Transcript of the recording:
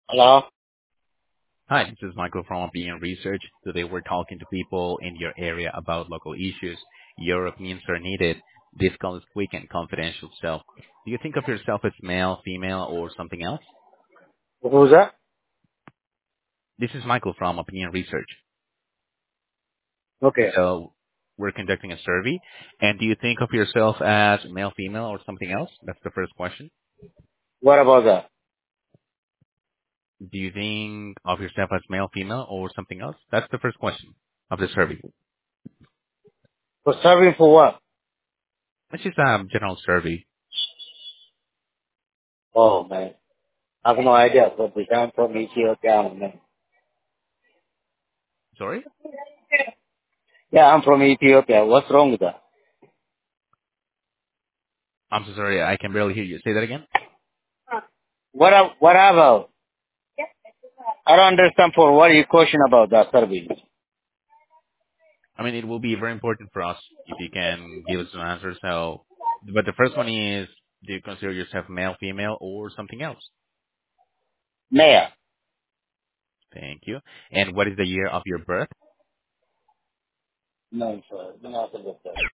Hello? Hi, this is Michael from Opinion Research. Today we're talking to people in your area about local issues. Your opinions are needed. This call is quick and confidential. So, do you think of yourself as male, female, or something else? Who's that? This is Michael from Opinion Research. Okay. So, we're conducting a survey. And do you think of yourself as male, female, or something else? That's the first question. What about that? Do you think of yourself as male, female, or something else? That's the first question of the survey. For serving for what? It's just a general survey. Oh, man. I have no idea. But I'm from Ethiopia, man. Sorry? Yeah, I'm from Ethiopia. What's wrong with that? I'm so sorry. I can barely hear you. Say that again. What about? I don't understand for what you question about that service. I mean, it will be very important for us if you can give us an answer. So, but the first one is, do you consider yourself male, female, or something else? Mayor. Thank you. And what is the year of your birth? No, sir. Do not understand.